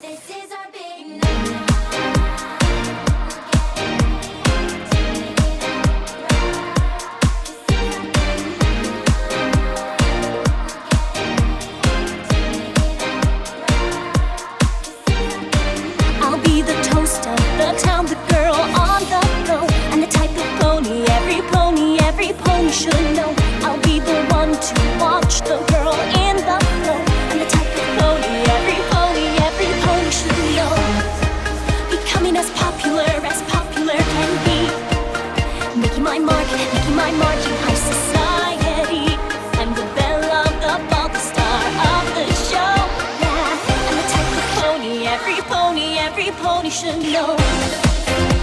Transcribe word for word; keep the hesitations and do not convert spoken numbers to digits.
This is our big night. I'll be the toast of the town, the girl on the floor, and the type of pony every pony, every pony should know. I'll be the one to watch the girl in the flow, and the type of pony every pony, every pony should know. Becoming as popular as popular can be, making my mark, making my mark in high society. I'm the belle of the ball, the star of the show, yeah. And the type of pony every pony, every pony should know.